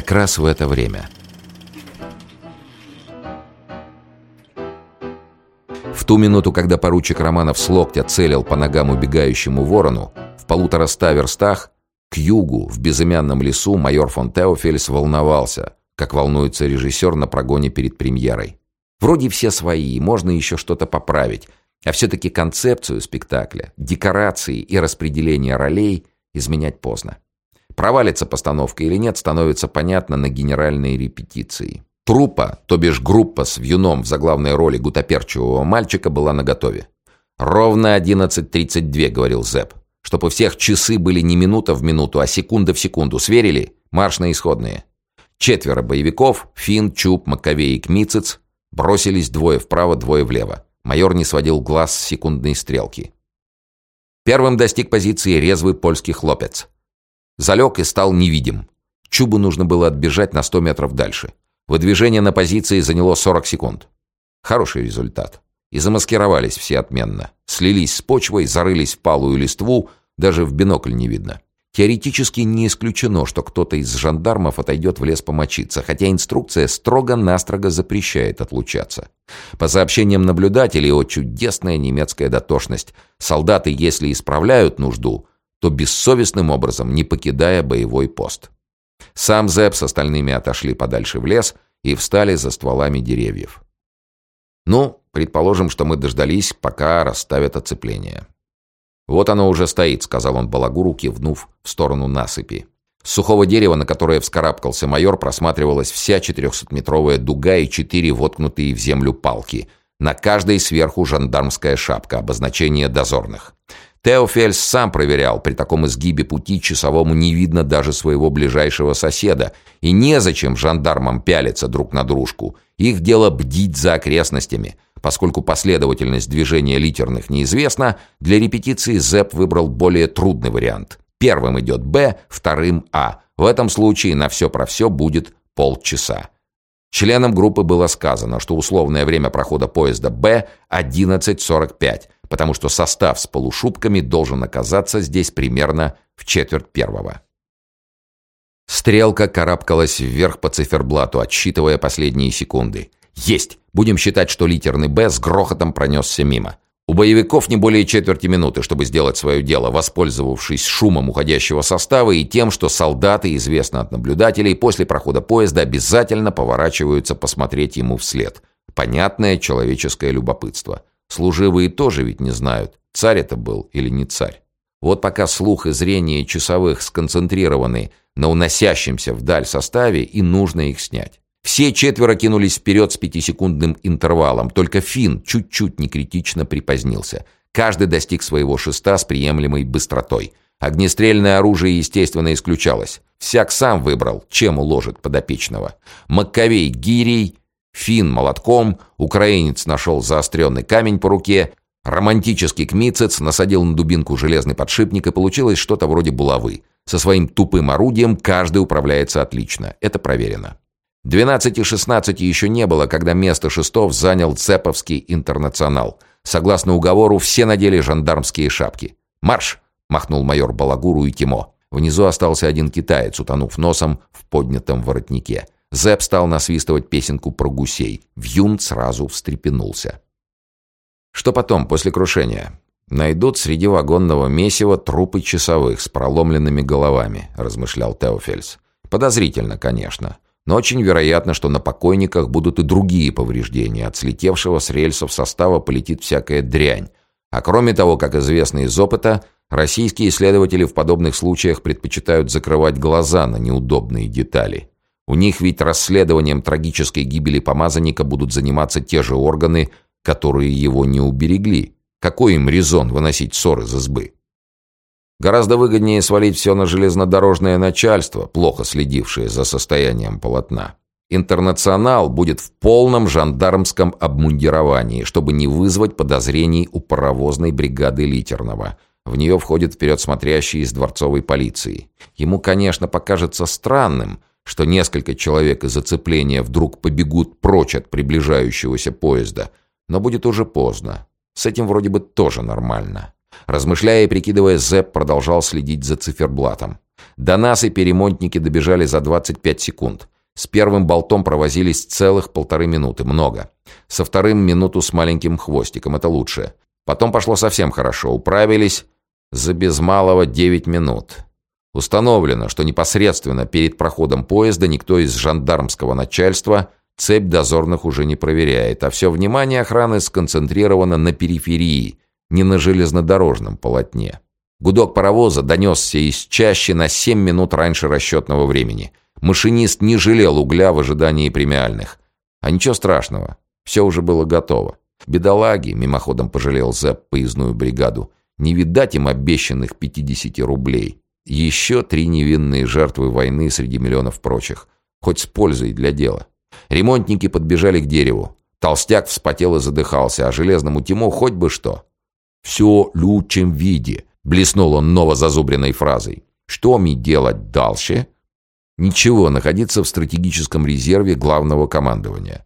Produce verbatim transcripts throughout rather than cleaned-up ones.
как раз в это время. В ту минуту, когда поручик Романов с локтя целил по ногам убегающему ворону, в полутораста верстах, к югу, в безымянном лесу, майор фон Теофельс волновался, как волнуется режиссер на прогоне перед премьерой. Вроде все свои, можно еще что-то поправить, а все-таки концепцию спектакля, декорации и распределение ролей изменять поздно. Провалится постановка или нет, становится понятно на генеральной репетиции. Труппа, то бишь группа с вьюном в заглавной роли гутоперчивого мальчика, была наготове. «Ровно одиннадцать тридцать два», — говорил Зепп. «Чтоб у всех часы были не минута в минуту, а секунда в секунду. Сверили? Марш на исходные». Четверо боевиков, Финн, Чуб, Маковей и Кмицец, бросились двое вправо, двое влево. Майор не сводил глаз с секундной стрелки. Первым достиг позиции резвый польский хлопец. Залег и стал невидим. Чубу нужно было отбежать на сто метров дальше. Выдвижение на позиции заняло сорок секунд. Хороший результат. И замаскировались все отменно. Слились с почвой, зарылись в палую листву, даже в бинокль не видно. Теоретически не исключено, что кто-то из жандармов отойдет в лес помочиться, хотя инструкция строго-настрого запрещает отлучаться. По сообщениям наблюдателей, о чудесная немецкая дотошность, солдаты, если исправляют нужду, то бессовестным образом не покидая боевой пост. Сам Зепп с остальными отошли подальше в лес и встали за стволами деревьев. «Ну, предположим, что мы дождались, пока расставят оцепление». «Вот оно уже стоит», — сказал он Балагуру, кивнув в сторону насыпи. С сухого дерева, на которое вскарабкался майор, просматривалась вся четырехсотметровая дуга и четыре воткнутые в землю палки. На каждой сверху жандармская шапка, обозначение дозорных. Теофельс сам проверял, при таком изгибе пути часовому не видно даже своего ближайшего соседа, и незачем жандармам пялиться друг на дружку. Их дело бдить за окрестностями. Поскольку последовательность движения литерных неизвестна, для репетиции Зепп выбрал более трудный вариант. Первым идет Б, вторым А. В этом случае на все про все будет полчаса. Членам группы было сказано, что условное время прохода поезда Б – одиннадцать сорок пять, потому что состав с полушубками должен оказаться здесь примерно в четверть первого. Стрелка карабкалась вверх по циферблату, отсчитывая последние секунды. «Есть! Будем считать, что литерный «Б» с грохотом пронесся мимо. У боевиков не более четверти минуты, чтобы сделать свое дело, воспользовавшись шумом уходящего состава и тем, что солдаты, известно от наблюдателей, после прохода поезда обязательно поворачиваются посмотреть ему вслед. Понятное человеческое любопытство. Служивые тоже ведь не знают, царь это был или не царь. Вот пока слух и зрение часовых сконцентрированы на уносящемся вдаль составе, и нужно их снять. Все четверо кинулись вперед с пятисекундным интервалом, только Финн чуть-чуть некритично припозднился. Каждый достиг своего шеста с приемлемой быстротой. Огнестрельное оружие, естественно, исключалось. Всяк сам выбрал, чем уложит подопечного. Маковей гирей, Финн молотком, украинец нашел заостренный камень по руке, романтический Кмицец насадил на дубинку железный подшипник, и получилось что-то вроде булавы. Со своим тупым орудием каждый управляется отлично. Это проверено. двенадцати шестнадцати еще не было, когда место шестов занял Цеповский интернационал. Согласно уговору, все надели жандармские шапки. «Марш!» — махнул майор Балагуру и Тимо. Внизу остался один китаец, утонув носом в поднятом воротнике. Зепп стал насвистывать песенку про гусей. Вьюн сразу встрепенулся. Что потом, после крушения? Найдут среди вагонного месива трупы часовых с проломленными головами, размышлял Теофельс. Подозрительно, конечно. Но очень вероятно, что на покойниках будут и другие повреждения. От слетевшего с рельсов состава полетит всякая дрянь. А кроме того, как известно из опыта, российские исследователи в подобных случаях предпочитают закрывать глаза на неудобные детали. У них ведь расследованием трагической гибели помазанника будут заниматься те же органы, которые его не уберегли. Какой им резон выносить ссор из избы? Гораздо выгоднее свалить все на железнодорожное начальство, плохо следившее за состоянием полотна. Интернационал будет в полном жандармском обмундировании, чтобы не вызвать подозрений у паровозной бригады Литерного. В нее входит вперед смотрящий из дворцовой полиции. Ему, конечно, покажется странным, что несколько человек из оцепления вдруг побегут прочь от приближающегося поезда, но будет уже поздно. С этим вроде бы тоже нормально. Размышляя и прикидывая, Зепп продолжал следить за циферблатом. До насыпи ремонтники добежали за двадцать пять секунд. С первым болтом провозились целых полторы минуты. Много. Со вторым минуту с маленьким хвостиком. Это лучше. Потом пошло совсем хорошо. Управились за без малого девять минут. Установлено, что непосредственно перед проходом поезда никто из жандармского начальства цепь дозорных уже не проверяет, а все внимание охраны сконцентрировано на периферии, не на железнодорожном полотне. Гудок паровоза донесся из чащи на семь минут раньше расчетного времени. Машинист не жалел угля в ожидании премиальных. А ничего страшного, все уже было готово. Бедолаги, мимоходом пожалел Зэп поездную бригаду, не видать им обещанных пятидесяти рублей. Еще три невинные жертвы войны среди миллионов прочих. Хоть с пользой для дела. Ремонтники подбежали к дереву. Толстяк вспотел и задыхался, а железному Тимо хоть бы что. «Все в лучшем виде», — блеснул он новозазубренной фразой. «Что мне делать дальше?» «Ничего, находиться в стратегическом резерве главного командования».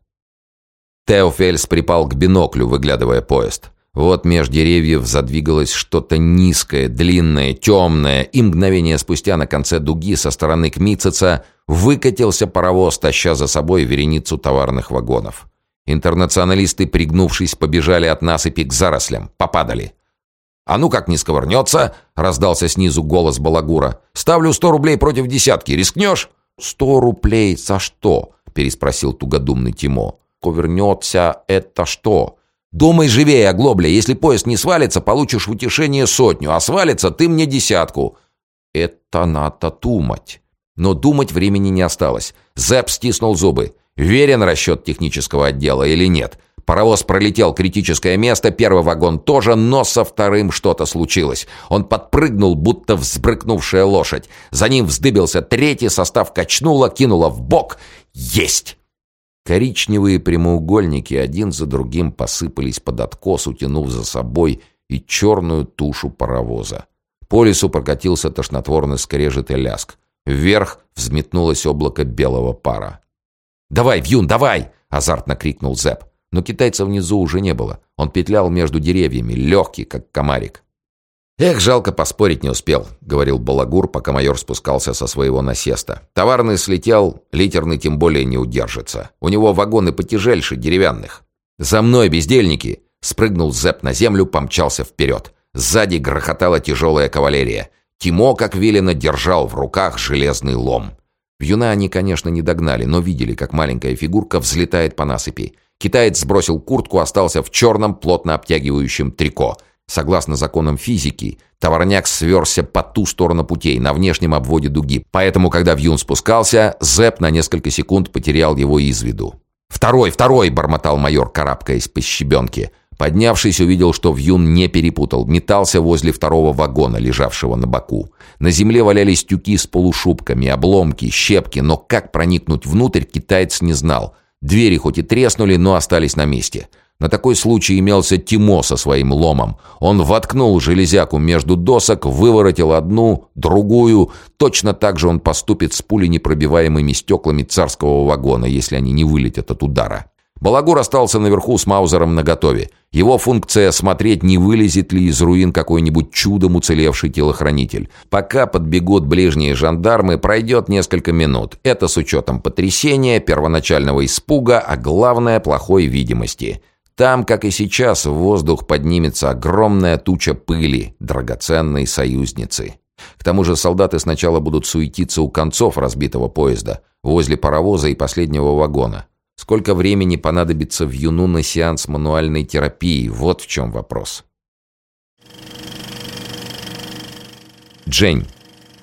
Теофельс припал к биноклю, выглядывая поезд. Вот меж деревьев задвигалось что-то низкое, длинное, темное, и мгновение спустя на конце дуги со стороны Кмитцица выкатился паровоз, таща за собой вереницу товарных вагонов. Интернационалисты, пригнувшись, побежали от насыпи к зарослям, попадали. «А ну как не сковырнется!» — раздался снизу голос Балагура. «Ставлю сто рублей против десятки. Рискнешь?» «Сто рублей за что?» — переспросил тугодумный Тимо. «Сковырнется это что?» «Думай живее, оглобля. Если поезд не свалится, получишь в утешение сотню, а свалится, ты мне десятку». «Это надо думать». Но думать времени не осталось. Зэп стиснул зубы. Верен расчет технического отдела или нет? Паровоз пролетел критическое место, первый вагон тоже, но со вторым что-то случилось. Он подпрыгнул, будто взбрыкнувшая лошадь. За ним вздыбился третий, состав качнуло, кинуло в бок. Есть! Коричневые прямоугольники один за другим посыпались под откос, утянув за собой и черную тушу паровоза. По лесу прокатился тошнотворный скрежет и ляск. Вверх взметнулось облако белого пара. «Давай, Вьюн, давай!» — азартно крикнул Зэп. Но китайца внизу уже не было. Он петлял между деревьями, легкий, как комарик. «Эх, жалко, поспорить не успел», — говорил Балагур, пока майор спускался со своего насеста. «Товарный слетел, литерный тем более не удержится. У него вагоны потяжельше деревянных». «За мной, бездельники!» — спрыгнул Зэп на землю, помчался вперед. Сзади грохотала тяжелая кавалерия. Тимо, как велено, держал в руках железный лом. Вьюна они, конечно, не догнали, но видели, как маленькая фигурка взлетает по насыпи. Китаец сбросил куртку, остался в черном, плотно обтягивающем трико. Согласно законам физики, товарняк сверзся по ту сторону путей, на внешнем обводе дуги. Поэтому, когда Вьюн спускался, Зэп на несколько секунд потерял его из виду. «Второй, второй!» — бормотал майор, карабкаясь по щебенке. Поднявшись, увидел, что Вьюн не перепутал. Метался возле второго вагона, лежавшего на боку. На земле валялись тюки с полушубками, обломки, щепки, но как проникнуть внутрь, китаец не знал. Двери хоть и треснули, но остались на месте. На такой случай имелся Тимо со своим ломом. Он воткнул железяку между досок, выворотил одну, другую. Точно так же он поступит с пуленепробиваемыми стеклами царского вагона, если они не вылетят от удара. Балагур остался наверху с маузером наготове. Его функция — смотреть, не вылезет ли из руин какой-нибудь чудом уцелевший телохранитель. Пока подбегут ближние жандармы, пройдет несколько минут. Это с учетом потрясения, первоначального испуга, а главное — плохой видимости. Там, как и сейчас, в воздух поднимется огромная туча пыли, драгоценной союзницы. К тому же солдаты сначала будут суетиться у концов разбитого поезда, возле паровоза и последнего вагона. Сколько времени понадобится Вьюну на сеанс мануальной терапии? Вот в чем вопрос. Джень.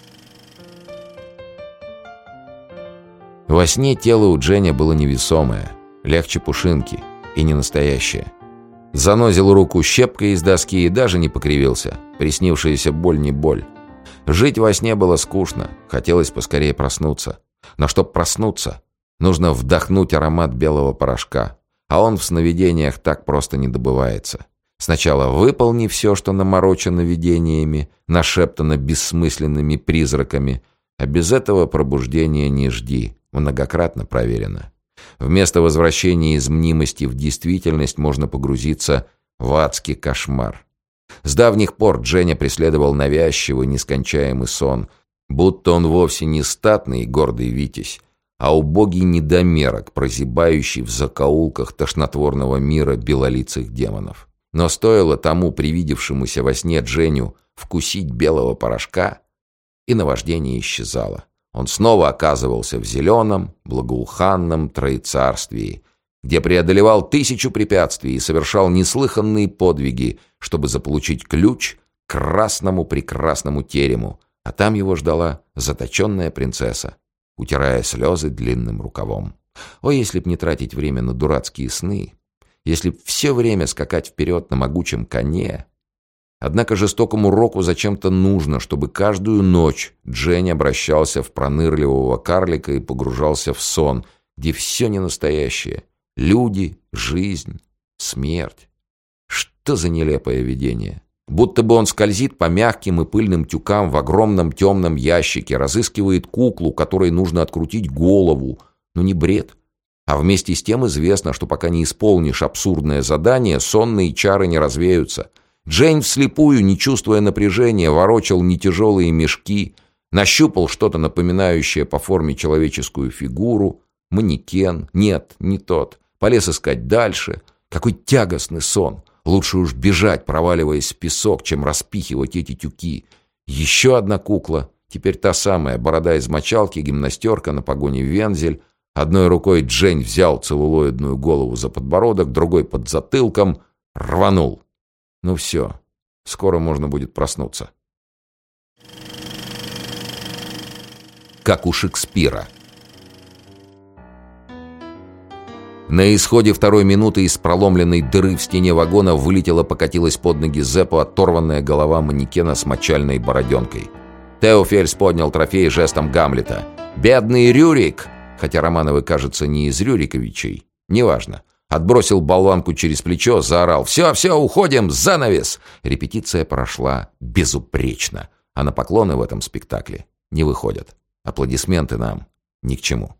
Во сне тело у Дженя было невесомое, легче пушинки и не настоящее. Занозил руку щепкой из доски и даже не покривился. Приснившаяся боль не боль. Жить во сне было скучно, хотелось поскорее проснуться. Но чтоб проснуться, нужно вдохнуть аромат белого порошка, а он в сновидениях так просто не добывается. Сначала выполни все, что наморочено видениями, нашептано бессмысленными призраками, а без этого пробуждения не жди, многократно проверено. Вместо возвращения из мнимости в действительность можно погрузиться в адский кошмар. С давних пор Дженя преследовал навязчивый, нескончаемый сон. Будто он вовсе не статный и гордый витязь, а убогий недомерок, прозябающий в закоулках тошнотворного мира белолицых демонов. Но стоило тому привидевшемуся во сне Дженю вкусить белого порошка, и наваждение исчезало. Он снова оказывался в зеленом, благоуханном троецарствии, где преодолевал тысячу препятствий и совершал неслыханные подвиги, чтобы заполучить ключ к красному-прекрасному терему, а там его ждала заточенная принцесса, утирая слезы длинным рукавом. О, если б не тратить время на дурацкие сны, если б все время скакать вперед на могучем коне. Однако жестокому року зачем-то нужно, чтобы каждую ночь Джень обращался в пронырливого карлика и погружался в сон, где все не настоящее. Люди, жизнь, смерть. Что за нелепое видение? Будто бы он скользит по мягким и пыльным тюкам в огромном темном ящике, разыскивает куклу, которой нужно открутить голову. Ну не бред. А вместе с тем известно, что пока не исполнишь абсурдное задание, сонные чары не развеются. Джейн вслепую, не чувствуя напряжения, ворочал нетяжелые мешки, нащупал что-то напоминающее по форме человеческую фигуру, манекен, нет, не тот, полез искать дальше. Какой тягостный сон! Лучше уж бежать, проваливаясь в песок, чем распихивать эти тюки. Еще одна кукла, теперь та самая, борода из мочалки, гимнастерка на погоне вензель. Одной рукой Джейн взял целлулоидную голову за подбородок, другой под затылком, рванул. Ну все, скоро можно будет проснуться. Как у Шекспира. На исходе второй минуты из проломленной дыры в стене вагона вылетела-покатилась под ноги Зеппу оторванная голова манекена с мочальной бороденкой. Теофельс поднял трофей жестом Гамлета. «Бедный Рюрик!» Хотя Романовы, кажется, не из Рюриковичей. Неважно. Отбросил болванку через плечо, заорал: «Все, все, уходим! Занавес!» Репетиция прошла безупречно, а на поклоны в этом спектакле не выходят. Аплодисменты нам ни к чему.